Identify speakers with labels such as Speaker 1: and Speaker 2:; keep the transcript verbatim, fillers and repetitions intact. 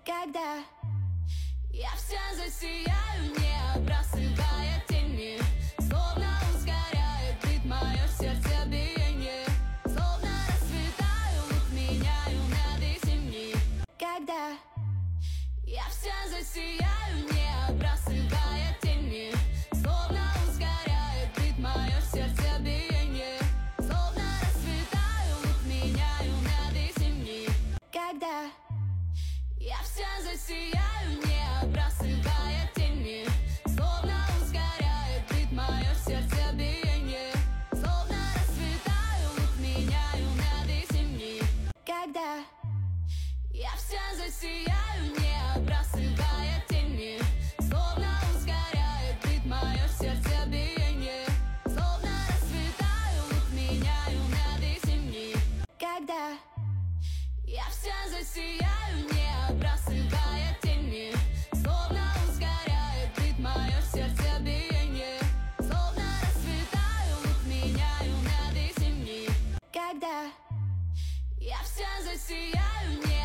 Speaker 1: Когда я вся засияю, не отбрасывая тени, словно ускоряет ритм мое сердцебиение, словно расцветаю, лук меняю на весенний. Когда я вся засияю, не отбрасывая тени, словно ускоряет ритм мое сердцебиение, словно расцветаю, лук меняю на весенний. Когда я вся засияю, не отбрасывая тени, словно ускоряет ритм мое сердцебиение, словно расцветаю, лук меняю на весенний. Когда я вся засияю, не отбрасывая тени, словно ускоряет ритм мое сердцебиение, словно расцветаю, лук меняю на весенний. Когда я вся засияю, не отбрасывая тени, словно ускоряет ритм мое сердцебиение, словно расцветаю, лук меняю на весенний. Когда я вся засияю, не